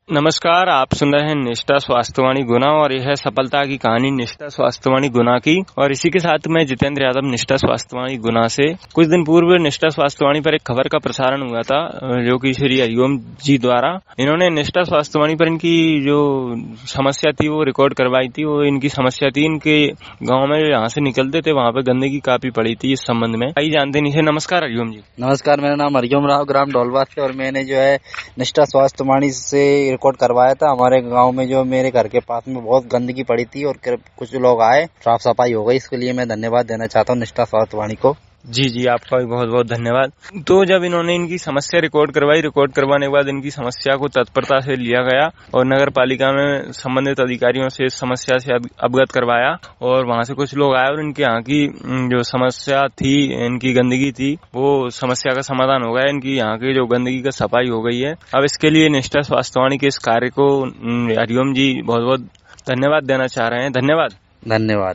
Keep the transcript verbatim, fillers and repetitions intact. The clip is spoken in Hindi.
नमस्कार, आप सुन रहे हैं निष्ठा स्वास्थ्यवाणी गुना और यह है सफलता की कहानी निष्ठा स्वास्थ्यवाणी गुना की। और इसी के साथ मैं जितेंद्र यादव निष्ठा स्वास्थ्यवाणी गुना से। कुछ दिन पूर्व निष्ठा स्वास्थ्यवाणी पर एक खबर का प्रसारण हुआ था, जो कि श्री हरिओम जी द्वारा इन्होंने निष्ठा स्वास्थ्यवाणी पर इनकी जो समस्या थी वो रिकॉर्ड करवाई थी। वो इनकी समस्या थी, इनके गाँव में यहाँ से निकलते थे वहाँ पे गंदगी काफी पड़ी थी। इस संबंध में आइए जानते नहीं। नमस्कार हरिओम जी। नमस्कार, मेरा नाम हरिओम राव, ग्राम डोलवा से, और मैंने जो है निष्ठा स्वास्थ्यवाणी से रिकॉर्ड करवाया था। हमारे गांव में जो मेरे घर के पास में बहुत गंदगी पड़ी थी और कुछ लोग आए, साफ सफाई हो गई। इसके लिए मैं धन्यवाद देना चाहता हूं निष्ठा स्वास्थ्यवाणी को। जी जी, आपका भी बहुत बहुत धन्यवाद। तो जब इन्होंने इनकी समस्या रिकॉर्ड करवाई, रिकॉर्ड करवाने के बाद इनकी समस्या को तत्परता से लिया गया और नगर पालिका में संबंधित अधिकारियों से इस समस्या से अवगत करवाया। और वहां से कुछ लोग आए और इनके यहाँ की जो समस्या थी, इनकी गंदगी थी, वो समस्या का समाधान हो गया। इनकी यहाँ की जो गंदगी का सफाई हो गई है। अब इसके लिए निष्ठा स्वास्थ्यवाणी के इस कार्य को हरिओम जी बहुत बहुत धन्यवाद देना चाह रहे हैं। धन्यवाद। धन्यवाद।